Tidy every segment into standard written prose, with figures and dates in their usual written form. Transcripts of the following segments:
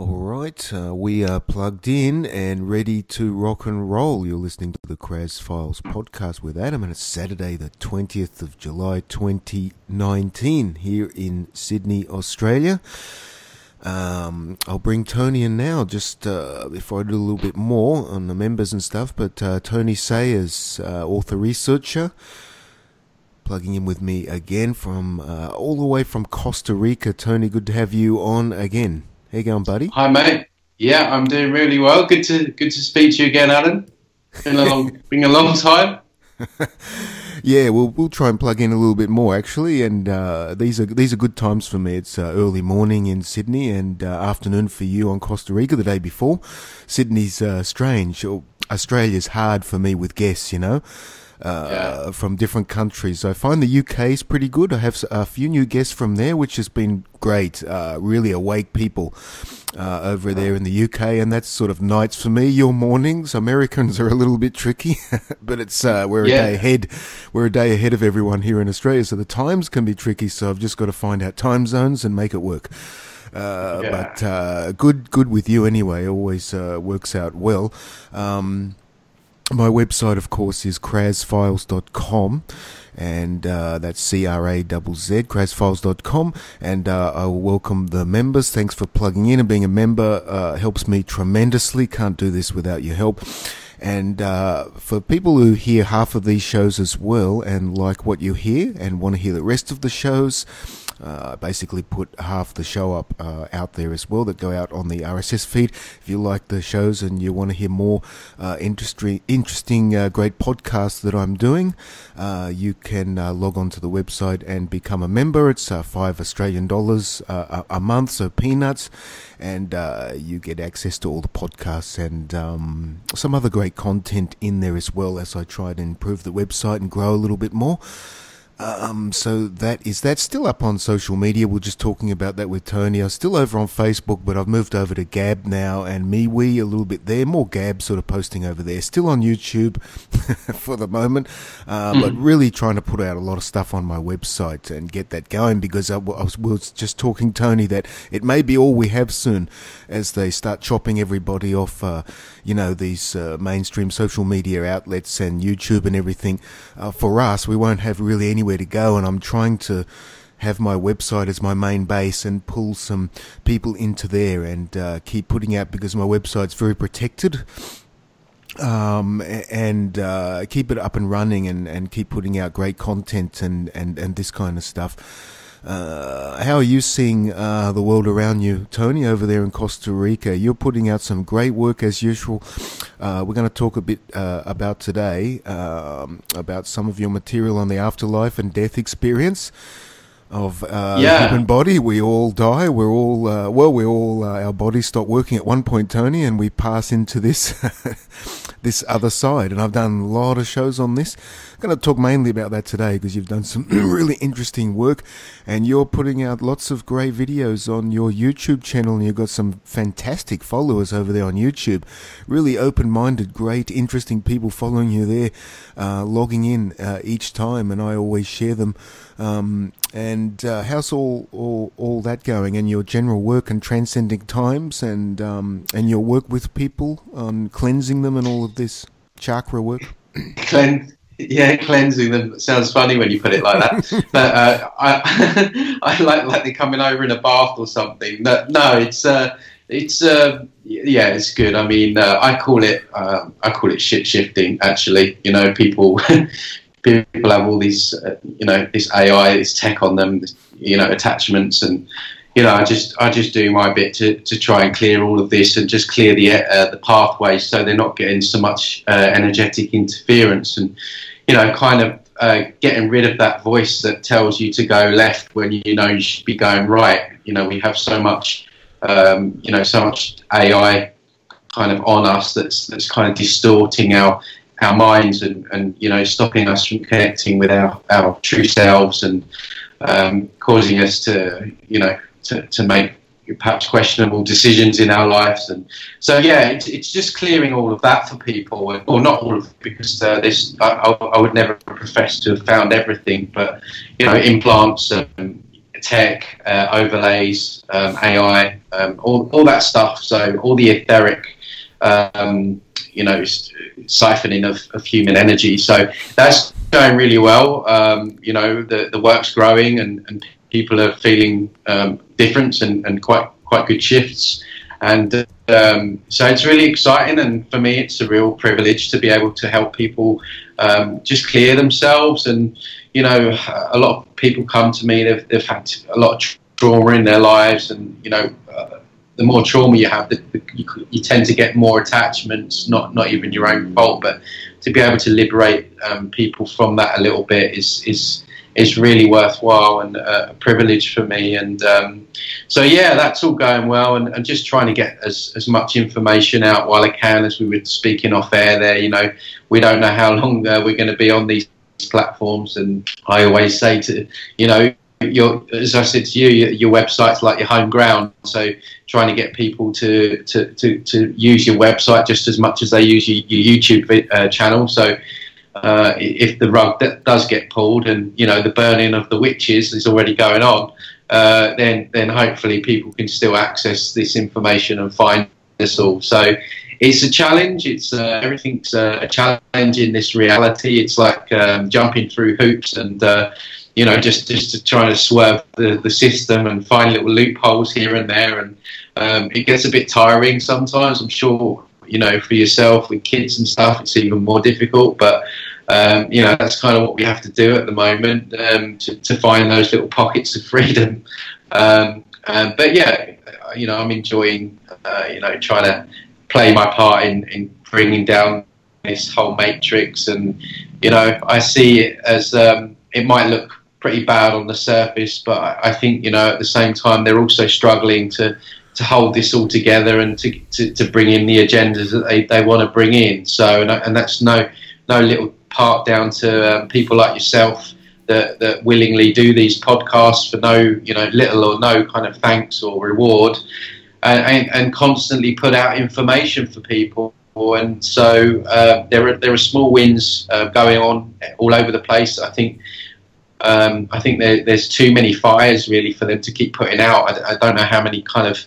All right, we are plugged in and ready to rock and roll. You're listening to the Kraz Files podcast with Adam, and it's Saturday, the 20th of July, 2019, here in Sydney, Australia. I'll bring Tony in now, just before I do a little bit more on the members and stuff. But Tony Sayers, author researcher, plugging in with me again from all the way from Costa Rica. Tony, good to have you on again. How you going, buddy? Hi, mate. Yeah, I'm doing really well. Good to speak to you again, Alan. Been a long time. Yeah, we'll try and plug in a little bit more actually, and these are good times for me. It's early morning in Sydney and afternoon for you on Costa Rica the day before. Sydney's strange. Australia's hard for me with guests, you know. From different countries. I find the UK is pretty good. I have a few new guests from there, which has been great. Really awake people over there in the UK, and that's sort of nights for me. Your mornings, Americans are a little bit tricky, but it's we're a day ahead. We're a day ahead of everyone here in Australia, so the times can be tricky. So I've just got to find out time zones and make it work. But good with you anyway. Always works out well. My website, of course, is krazfiles.com, and that's CRAZZ, krazfiles.com, and I will welcome the members. Thanks for plugging in and being a member. Helps me tremendously. Can't do this without your help. And for people who hear half of these shows as well and like what you hear and want to hear the rest of the shows, I basically put half the show up out there as well that go out on the RSS feed. If you like the shows and you want to hear more interesting, great podcasts that I'm doing, you can log on to the website and become a member. It's $5 Australian a month, so peanuts, and you get access to all the podcasts and some other great content in there as well as I try to improve the website and grow a little bit more. So that's still up on social media. We're just talking about that with Tony. I'm still over on Facebook, but I've moved over to Gab now and MeWe a little bit there. More Gab sort of posting over there. Still on YouTube for the moment, but really trying to put out a lot of stuff on my website and get that going because I was just talking, Tony, that it may be all we have soon as they start chopping everybody off, these mainstream social media outlets and YouTube and everything. For us, we won't have really anywhere to go, and I'm trying to have my website as my main base and pull some people into there and keep putting out, because my website's very protected, and keep it up and running and keep putting out great content and this kind of stuff. How are you seeing the world around you, Tony, over there in Costa Rica? You're putting out some great work as usual. We're going to talk a bit about today, about some of your material on the afterlife and death experience of the human body. We all die. We're all, our bodies stop working at one point, Tony, and we pass into this this other side. And I've done a lot of shows on this. I'm going to talk mainly about that today because you've done some really interesting work, and you're putting out lots of great videos on your YouTube channel, and you've got some fantastic followers over there on YouTube. Really open-minded, great, interesting people following you there, logging in each time, and I always share them. And how's all that going, and your general work and transcending times, and your work with people on cleansing them and all of this chakra work? Cleansing them sounds funny when you put it like that. But I like they're coming over in a bath or something. No, it's good. I mean, I call it shit shifting. Actually, people. People have all these, this AI, this tech on them, attachments, and I just do my bit to try and clear all of this and just clear the pathways so they're not getting so much energetic interference, and getting rid of that voice that tells you to go left when you should be going right. We have so much, so much AI kind of on us that's kind of distorting our minds and stopping us from connecting with our true selves and causing us to make perhaps questionable decisions in our lives. And so it's just clearing all of that for people, or not all of it, because I would never profess to have found everything, but implants, tech, overlays, AI, all that stuff. So all the etheric, siphoning of human energy. So that's going really well. The work's growing, and people are feeling difference and quite good shifts. And so it's really exciting, and for me it's a real privilege to be able to help people just clear themselves. And a lot of people come to me, they've had a lot of trauma in their lives, and the more trauma you have, you tend to get more attachments, not even your own fault, but to be able to liberate people from that a little bit is really worthwhile and a privilege for me. And so that's all going well, and just trying to get as much information out while I can. As we were speaking off air there, we don't know how long we're going to be on these platforms, and I always say to as I said to you, your website's like your home ground. So trying to get people to use your website just as much as they use your YouTube channel. So if the rug does get pulled, and the burning of the witches is already going on, then hopefully people can still access this information and find us all. So it's a challenge. It's everything's a challenge in this reality. It's like jumping through hoops and just to try to swerve the system and find little loopholes here and there. And it gets a bit tiring sometimes. I'm sure for yourself with kids and stuff, it's even more difficult. But that's kind of what we have to do at the moment, to find those little pockets of freedom. But yeah, I'm enjoying trying to play my part in bringing down this whole matrix. And I see it as it might look pretty bad on the surface, but I think at the same time they're also struggling to hold this all together and to bring in the agendas that they want to bring in. So and that's no little part down to people like yourself that willingly do these podcasts for no little or no kind of thanks or reward, and constantly put out information for people. And so there are small wins going on all over the place. I think there's too many fires really for them to keep putting out. I don't know how many kind of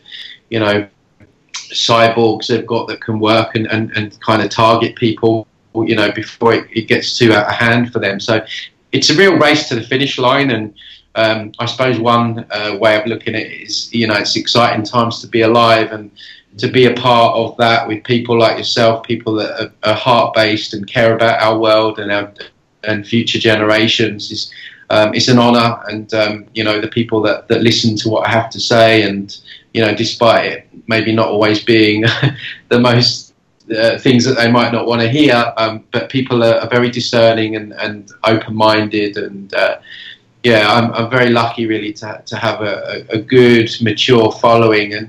cyborgs they've got that can work and kind of target people before it gets too out of hand for them. So it's a real race to the finish line. And I suppose one way of looking at it is it's exciting times to be alive, and to be a part of that with people like yourself, people that are heart-based and care about our world and future generations is an honour. And the people that listen to what I have to say, and despite it maybe not always being the most things that they might not want to hear, but people are very discerning and open-minded. And I'm very lucky really to have a good, mature following. And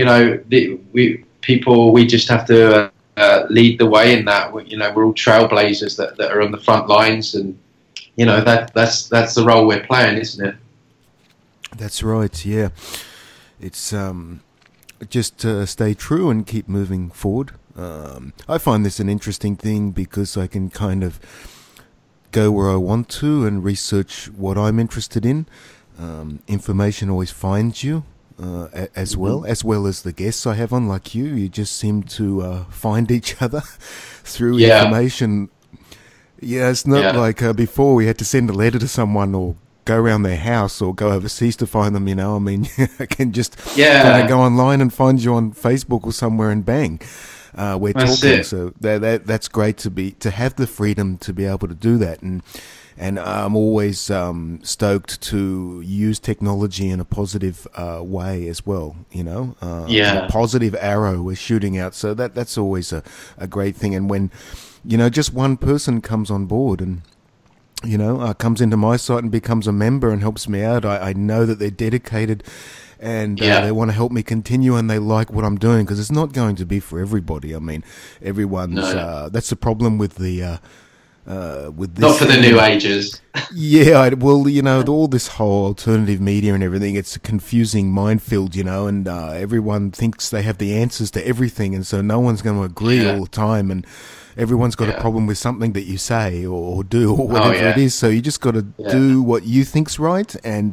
we just have to lead the way in that. We're all trailblazers that are on the front lines, and that's the role we're playing, isn't it? That's right. Yeah, it's just stay true and keep moving forward. I find this an interesting thing because I can kind of go where I want to and research what I'm interested in. Information always finds you. As well as the guests I have on, like you just seem to find each other through information. Yeah, it's not like before we had to send a letter to someone or go around their house or go overseas to find them. I mean, I can just go online and find you on Facebook or somewhere, and bang, we're talking. So that's great to have the freedom to be able to do that. And I'm always stoked to use technology in a positive way as well, a positive arrow we're shooting out. So that's always a great thing. And when, just one person comes on board and, comes into my site and becomes a member and helps me out, I know that they're dedicated and they want to help me continue, and they like what I'm doing, because it's not going to be for everybody. I mean, everyone's that's the problem with the with this. Not for the new ages. Yeah, well, all this whole alternative media and everything, it's a confusing minefield, and everyone thinks they have the answers to everything, and so no one's going to agree all the time, and everyone's got a problem with something that you say or do or whatever it is. So you just got to do what you think's right, and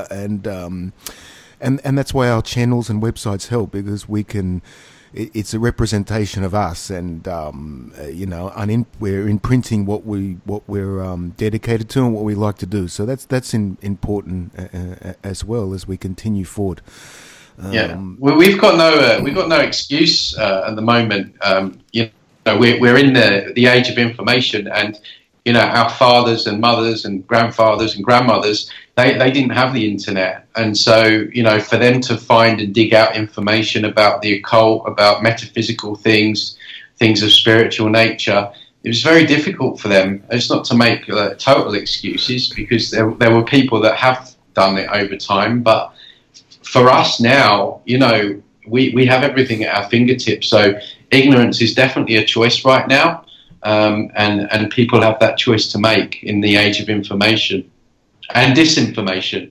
that's why our channels and websites help, because we can. It's a representation of us, and we're imprinting what we're dedicated to and what we like to do. So that's important as well as we continue forward. Well, we've got no excuse at the moment. We're in the age of information, and our fathers and mothers and grandfathers and grandmothers, they didn't have the internet. And so, for them to find and dig out information about the occult, about metaphysical things of spiritual nature, it was very difficult for them. It's not to make total excuses, because there were people that have done it over time. But for us now, we have everything at our fingertips. So ignorance is definitely a choice right now. And people have that choice to make in the age of information and disinformation.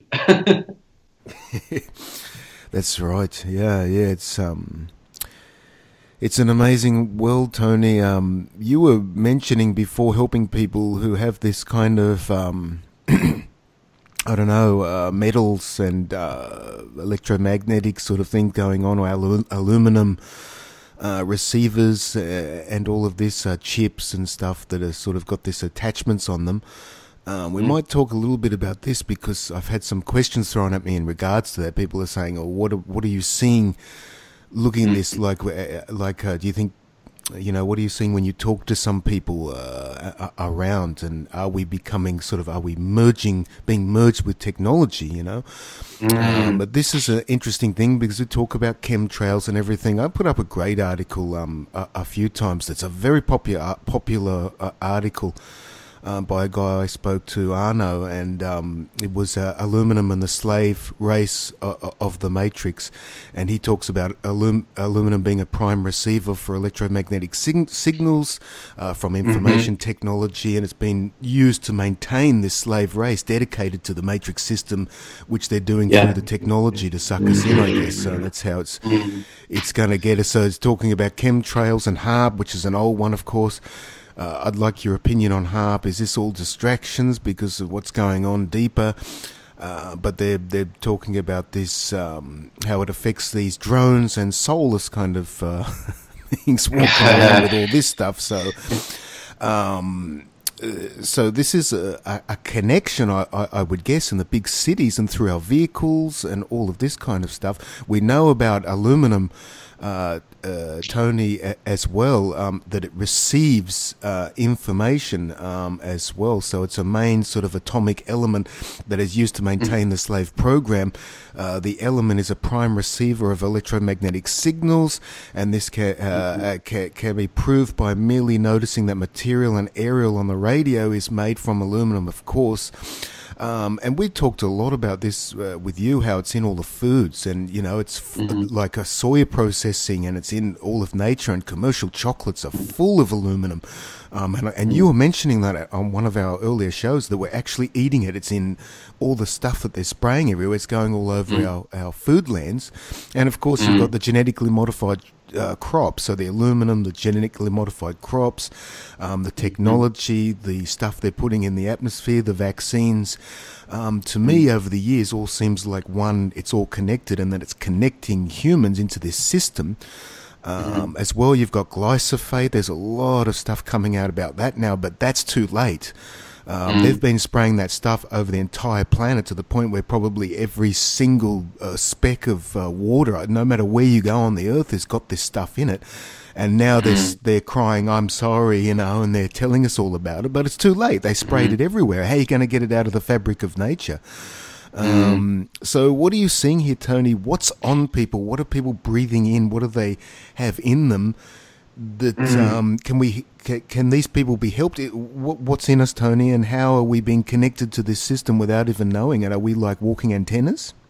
That's right. Yeah. It's an amazing world, Tony. You were mentioning before helping people who have this kind of metals and electromagnetic sort of thing going on, or aluminum receivers and all of this chips and stuff that are sort of got this attachments on them. We might talk a little bit about this, because I've had some questions thrown at me in regards to that. People are saying, "Oh, what are you seeing? Looking at this, like, do you think, what are you seeing when you talk to some people around? And are we becoming are we being merged with technology? But this is an interesting thing, because we talk about chemtrails and everything. I put up a great article a few times. That's a very popular article by a guy I spoke to, Arno, and it was aluminum and the slave race of the Matrix, and he talks about aluminum being a prime receiver for electromagnetic signals from information technology, and it's been used to maintain this slave race dedicated to the Matrix system, which they're doing through the technology to suck us in, I guess. So that's how it's going to get us. So it's talking about chemtrails and HAARP, which is an old one, of course. I'd like your opinion on HAARP. Is this all distractions because of what's going on deeper? But they're talking about this, how it affects these drones and soulless kind of things walking around with all this stuff. So this is a connection, I would guess, in the big cities and through our vehicles and all of this kind of stuff. We know about aluminum, Tony, as well, that it receives information as well. So it's a main sort of atomic element that is used to maintain the slave program. The element is a prime receiver of electromagnetic signals, and this can be proved by merely noticing that material and aerial on the radio is made from aluminum, of course. And we talked a lot about this with you, how it's in all the foods, and it's like a soya processing, and it's in all of nature, and commercial chocolates are full of aluminum. And you were mentioning that on one of our earlier shows, that we're actually eating it. It's in all the stuff that they're spraying everywhere. It's going all over our food lands. And of course, you've got the genetically modified crops, so the aluminum, the genetically modified crops, the technology, the stuff they're putting in the atmosphere, the vaccines. To me, over the years, all seems like it's all connected, and that it's connecting humans into this system. As well, you've got glyphosate. There's a lot of stuff coming out about that now, but that's too late. They've been spraying that stuff over the entire planet to the point where probably every single speck of water, no matter where you go on the earth, has got this stuff in it. And now they're crying, "I'm sorry," and they're telling us all about it, but it's too late. They sprayed it everywhere. How are you going to get it out of the fabric of nature? So what are you seeing here, Tony? What's on people? What are people breathing in? What do they have in them? That can these people be helped? What's in us, Tony, and how are we being connected to this system without even knowing it? Are we like walking antennas?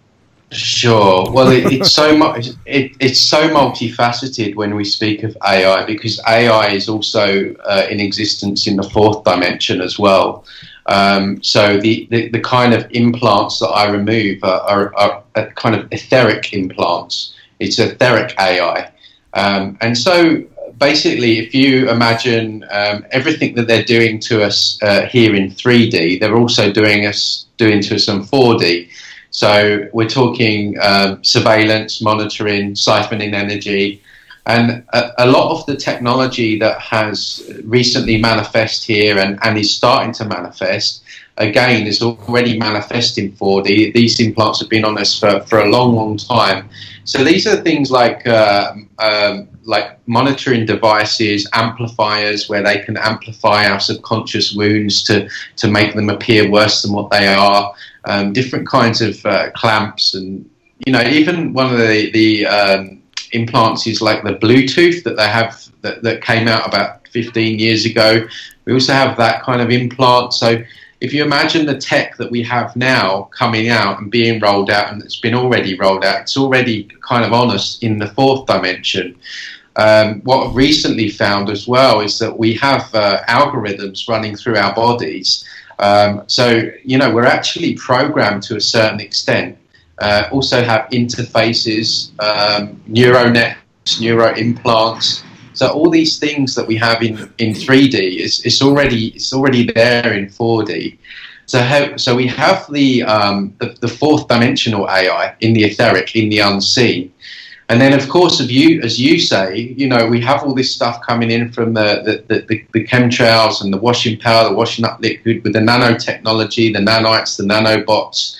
Sure. Well, it's so much. It's so multifaceted when we speak of AI, because AI is also in existence in the fourth dimension as well. So the kind of implants that I remove are kind of etheric implants. It's etheric AI, and so basically, if you imagine everything that they're doing to us here in 3D, they're also doing to us in 4D. So we're talking surveillance, monitoring, siphoning energy, and a lot of the technology that has recently manifest here and is starting to manifest, again, is already manifest in 4D. These implants have been on us for a long, long time. So these are things like monitoring devices, amplifiers, where they can amplify our subconscious wounds to make them appear worse than what they are. Different kinds of clamps, and even one of the implants is like the Bluetooth that they have that came out about 15 years ago. We also have that kind of implant. So if you imagine the tech that we have now coming out and being rolled out, and it's been already rolled out, it's already kind of on us in the fourth dimension. What I've recently found as well is that we have algorithms running through our bodies. So we're actually programmed to a certain extent. Also have interfaces, neuro nets, neuro implants. So all these things that we have in 3D it's already there in 4D. So we have the fourth dimensional AI in the etheric, in the unseen. And then, of course, as you say, we have all this stuff coming in from the chemtrails and the washing power, the washing up liquid with the nanotechnology, the nanites, the nanobots,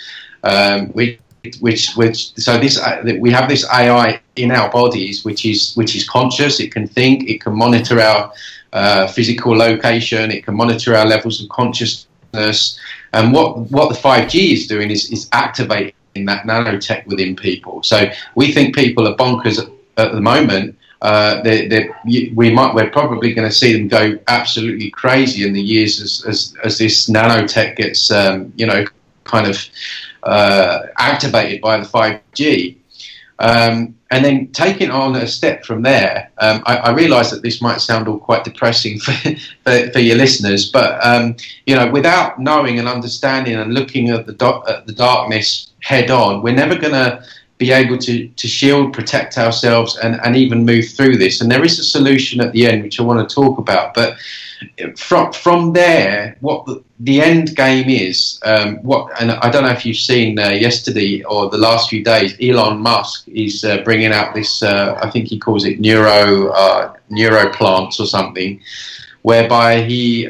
we have this AI in our bodies, which is conscious. It can think, it can monitor our physical location, it can monitor our levels of consciousness. And what the 5G is doing is activating that nanotech within people. So we think people are bonkers at the moment. We're probably going to see them go absolutely crazy in the years as this nanotech gets kind of activated by the 5G. And then taking on a step from there, I realise that this might sound all quite depressing for your listeners, but without knowing and understanding and looking at the darkness head on, we're never going to be able to shield, protect ourselves, and even move through this. And there is a solution at the end, which I want to talk about. But from there, what the end game is, and I don't know if you've seen yesterday or the last few days, Elon Musk is bringing out this, I think he calls it neuroplants or something, whereby he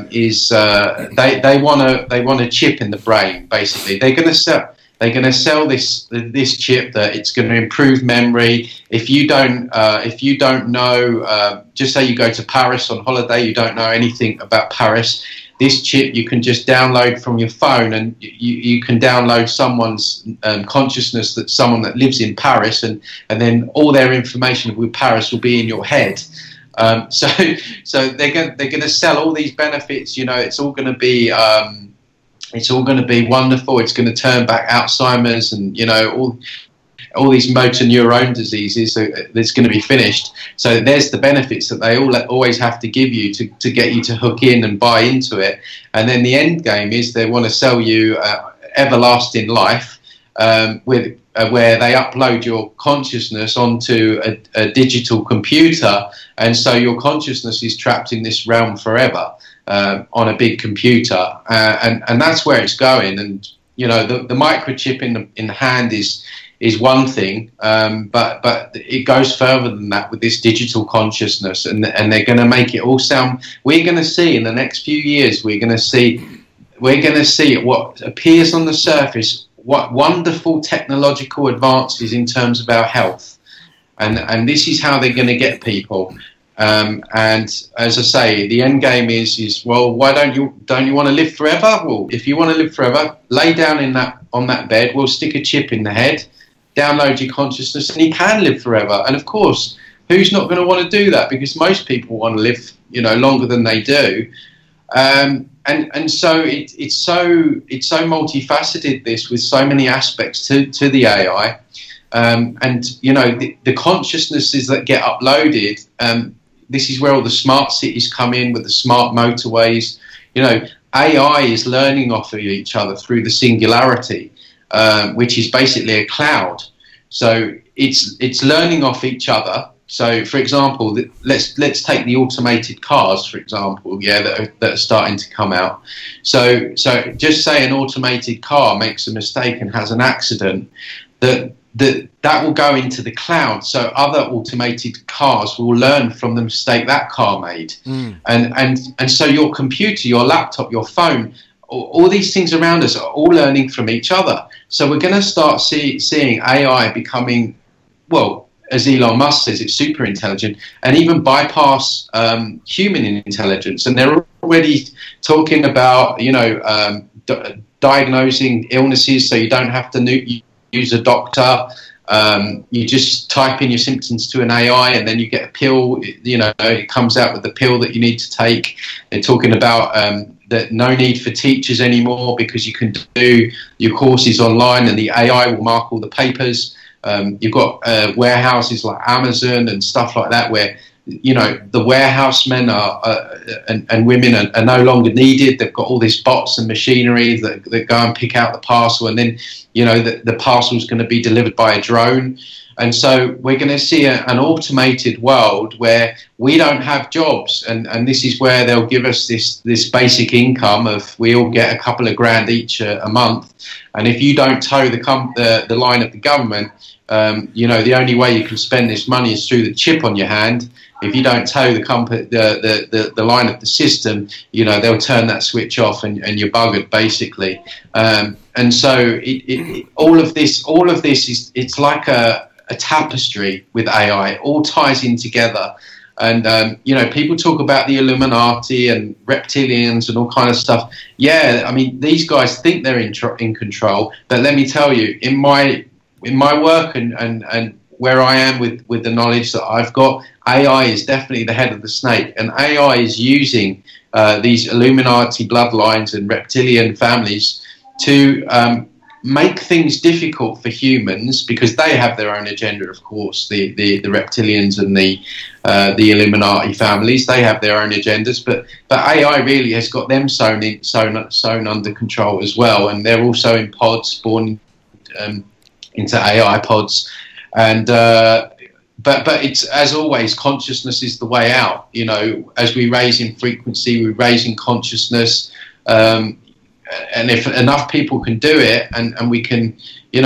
they want a chip in the brain. Basically, they're going to sell this chip that it's going to improve memory. If you don't know, just say you go to Paris on holiday, you don't know anything about Paris. This chip you can just download from your phone, and you can download someone's consciousness, that someone that lives in Paris, and then all their information with Paris will be in your head. So they're going to sell all these benefits. It's all going to be. It's all going to be wonderful. It's going to turn back Alzheimer's and, all these motor neurone diseases. That's going to be finished. So there's the benefits that they always have to give you to get you to hook in and buy into it. And then the end game is they want to sell you everlasting life where they upload your consciousness onto a digital computer. And so your consciousness is trapped in this realm forever. On a big computer, and that's where it's going. And the microchip in the hand is one thing, but it goes further than that with this digital consciousness, and they're going to make it all sound. We're going to see in the next few years. We're going to see what appears on the surface. What wonderful technological advances in terms of our health, and this is how they're going to get people. And as I say, the end game is well, why don't you want to live forever? Well, if you want to live forever, lay down on that bed. We'll stick a chip in the head, download your consciousness, and you can live forever. And of course, who's not going to want to do that? Because most people want to live, longer than they do. And so it's so multifaceted, this, with so many aspects to the AI. And the consciousnesses that get uploaded, this is where all the smart cities come in, with the smart motorways. AI is learning off of each other through the singularity, which is basically a cloud. So it's learning off each other. So, for example, let's take the automated cars, for example, that are starting to come out. So just say an automated car makes a mistake and has an accident, that will go into the cloud. So other automated cars will learn from the mistake that car made. And so your computer, your laptop, your phone, all these things around us are all learning from each other. So we're going to start seeing AI becoming, well, as Elon Musk says, it's super intelligent, and even bypass human intelligence. And they're already talking about, diagnosing illnesses, so you don't have to use a doctor. You just type in your symptoms to an AI, and then you get a pill. It comes out with the pill that you need to take. They're talking about that no need for teachers anymore, because you can do your courses online, and the AI will mark all the papers. You've got warehouses like Amazon and stuff like that, where the warehousemen and women are no longer needed. They've got all these bots and machinery that go and pick out the parcel, and then the parcel is going to be delivered by a drone. And so we're going to see an automated world where we don't have jobs, and this is where they'll give us this basic income of, we all get a couple of grand each a month, and if you don't toe the line of the government, the only way you can spend this money is through the chip on your hand. If you don't toe the line of the system, they'll turn that switch off, and you're buggered, basically. And so all of this is, it's like a tapestry with AI. It all ties in together. And people talk about the Illuminati and reptilians and all kind of stuff. Yeah, I mean, these guys think they're in control, but let me tell you, in my work and where I am with the knowledge that I've got, AI is definitely the head of the snake, and AI is using these Illuminati bloodlines and reptilian families to make things difficult for humans, because they have their own agenda, of course. The reptilians and the Illuminati families, they have their own agendas, but AI really has got them sewn under control as well, and they're also in pods, born into AI pods. And but it's, as always, consciousness is the way out. As we raise in frequency, we raise in consciousness, and if enough people can do it, and we can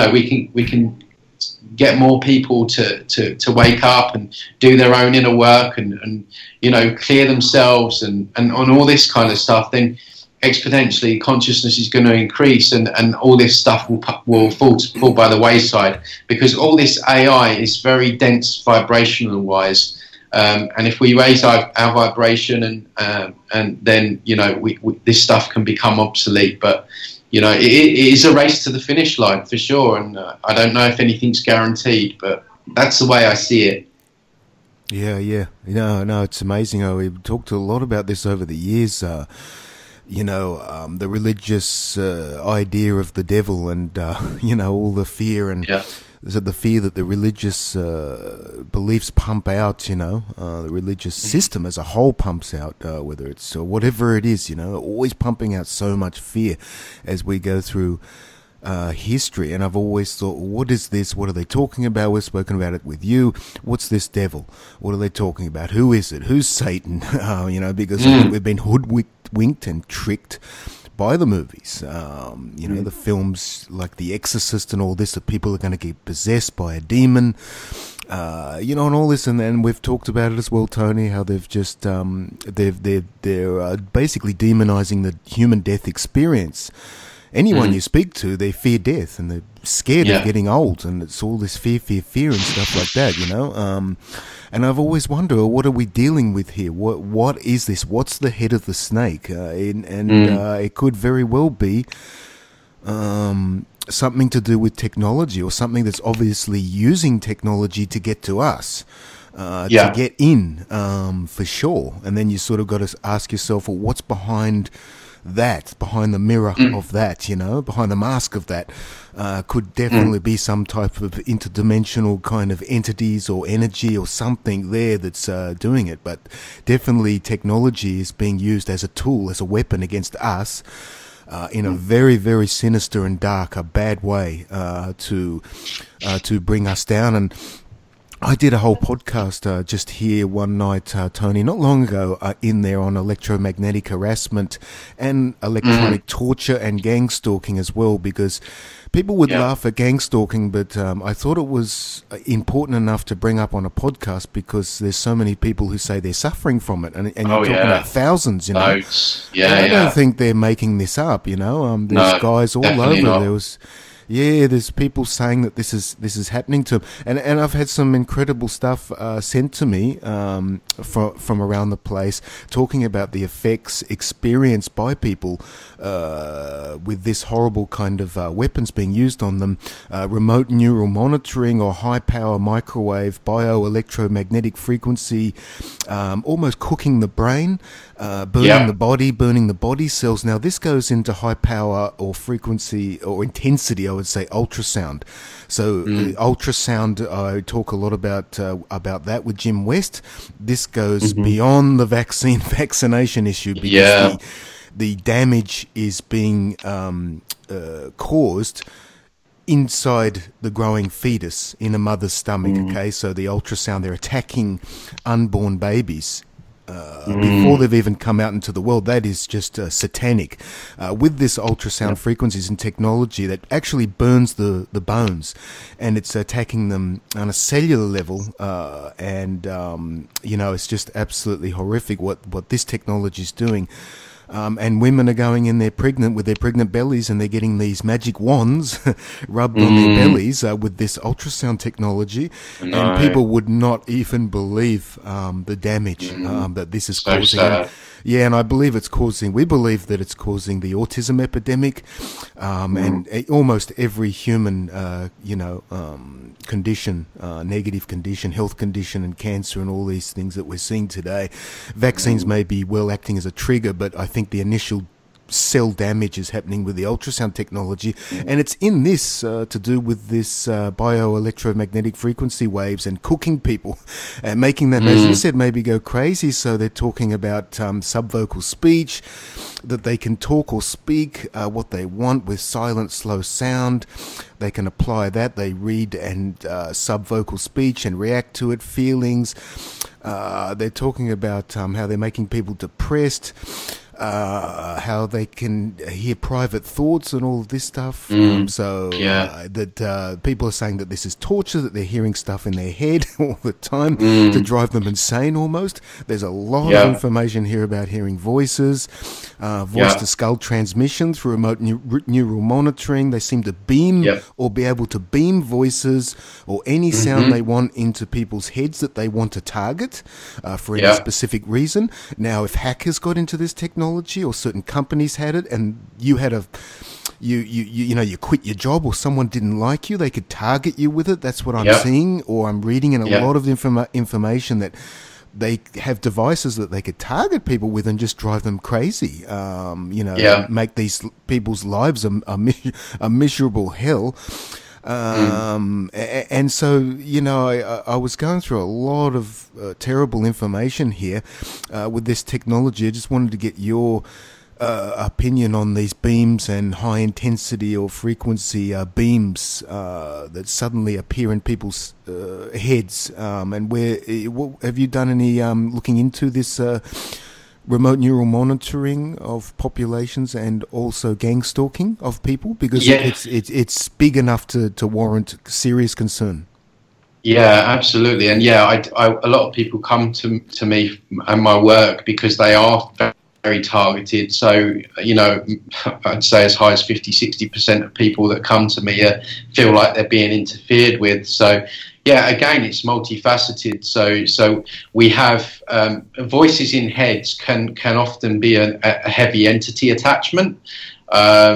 get more people to wake up and do their own inner work, and clear themselves and all this kind of stuff, then exponentially consciousness is going to increase, and all this stuff will fall by the wayside, because all this AI is very dense vibrational wise, and if we raise our vibration, and then this stuff can become obsolete. But it is a race to the finish line for sure, and I don't know if anything's guaranteed, but that's the way I see it. Yeah. No, it's amazing. We've talked a lot about this over the years. The religious idea of the devil, and all the fear, and the fear that the religious beliefs pump out. The religious system as a whole pumps out, whether it's whatever it is. Always pumping out so much fear as we go through history. And I've always thought, what is this? What are they talking about? We've spoken about it with you. What's this devil? What are they talking about? Who is it? Who's Satan? Because we've been hoodwinked and tricked by the movies. The films like The Exorcist and all this, that people are going to get possessed by a demon, and all this. And then we've talked about it as well, Tony, how they've just they're basically demonizing the human death experience. Anyone you speak to, they fear death, and they're scared of getting old, and it's all this fear and stuff like that, And I've always wondered, what are we dealing with here? What is this? What's the head of the snake? It could very well be something to do with technology, or something that's obviously using technology to get to us, to get in, for sure. And then you sort of got to ask yourself, well, what's behind that, behind the mirror of that, behind the mask of that? Could definitely be some type of interdimensional kind of entities or energy or something there that's doing it. But definitely technology is being used as a tool, as a weapon against us, in a very, very sinister and dark, a bad way, to bring us down. And I did a whole podcast just here one night, Tony, not long ago, in there on electromagnetic harassment and electronic torture and gang stalking as well, because people would laugh at gang stalking, but I thought it was important enough to bring up on a podcast, because there's so many people who say they're suffering from it, and you're talking about thousands, I don't think they're making this up, there's guys all over. Not. There's people saying that this is happening to them, and I've had some incredible stuff sent to me from around the place, talking about the effects experienced by people with this horrible kind of weapons being used on them, remote neural monitoring or high power microwave bioelectromagnetic frequency, almost cooking the brain, burning the body cells. Now this goes into high power or frequency or intensity, I would say ultrasound. So ultrasound, I talk a lot about that with Jim West. This goes beyond the vaccination issue, because the damage is being caused inside the growing fetus in a mother's stomach. Okay, so the ultrasound, they're attacking unborn babies before they've even come out into the world. That is just satanic. With this ultrasound frequencies and technology that actually burns the bones, and it's attacking them on a cellular level, it's just absolutely horrific what this technology is doing. And women are going in there pregnant with their pregnant bellies, and they're getting these magic wands rubbed on their bellies with this ultrasound technology. And people would not even believe the damage that this is causing. And I believe we believe that it's causing the autism epidemic, and almost every human, condition, negative condition, health condition, and cancer, and all these things that we're seeing today. Vaccines may be well acting as a trigger, but I think the initial cell damage is happening with the ultrasound technology, and it's in this to do with this bioelectromagnetic frequency waves and cooking people and making them, as you said, maybe go crazy. So they're talking about subvocal speech, that they can talk or speak what they want with silent, slow sound. They can apply that. They read and subvocal speech and react to it, feelings. They're talking about how they're making people depressed, how they can hear private thoughts and all of this stuff. That people are saying that this is torture, that they're hearing stuff in their head all the time to drive them insane almost. There's a lot of information here about hearing voices, voice-to-skull transmission through remote neural monitoring. They seem to beam or be able to beam voices or any sound they want into people's heads that they want to target for any specific reason. Now, if hackers got into this technology, or certain companies had it, and you had you quit your job, or someone didn't like you, they could target you with it. That's what I'm seeing, or I'm reading in a lot of information that they have devices that they could target people with and just drive them crazy. Make these people's lives a miserable hell. And so, I was going through a lot of terrible information here with this technology. I just wanted to get your opinion on these beams and high intensity or frequency beams that suddenly appear in people's heads. And have you done any looking into this remote neural monitoring of populations and also gang stalking of people? Because it's big enough to warrant serious concern. Yeah, absolutely. And a lot of people come to me and my work because they are very targeted. So, I'd say as high as 50-60% of people that come to me feel like they're being interfered with. So, again, it's multifaceted. So we have voices in heads can often be a heavy entity attachment.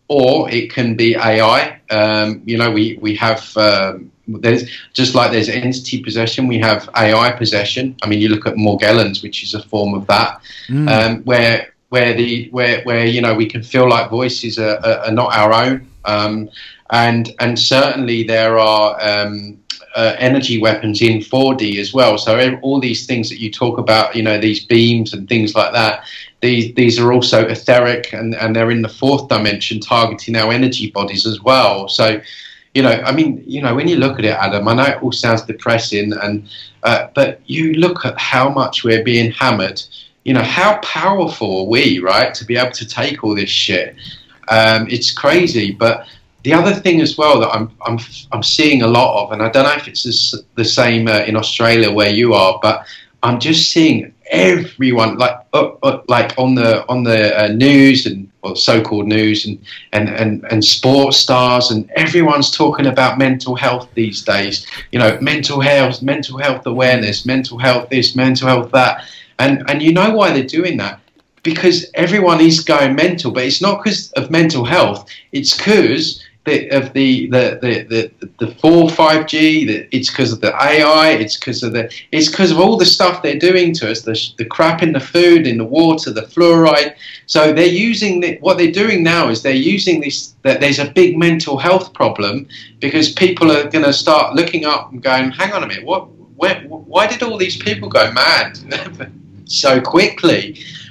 or it can be AI. We have there's just like there's entity possession, we have AI possession. I mean, you look at Morgellons, which is a form of that, where we can feel like voices are not our own, and certainly there are energy weapons in 4D as well. So all these things that you talk about, these beams and things like that, these are also etheric, and they're in the fourth dimension, targeting our energy bodies as well. So, when you look at it, Adam, I know it all sounds depressing, but you look at how much we're being hammered. How powerful are we, right, to be able to take all this shit? It's crazy. But the other thing as well that I'm seeing a lot of, and I don't know if it's the same in Australia where you are, but I'm just seeing everyone like on the news and so-called news and sports stars, and everyone's talking about mental health these days. Mental health awareness, mental health this, mental health that, and you know why they're doing that? Because everyone is going mental, but it's not because of mental health. It's because of the 5G. It's because of the AI. It's because of all the stuff they're doing to us. The crap in the food, in the water, the fluoride. So they're using what they're doing now is they're using this. That there's a big mental health problem because people are going to start looking up and going, hang on a minute, why did all these people go mad so quickly?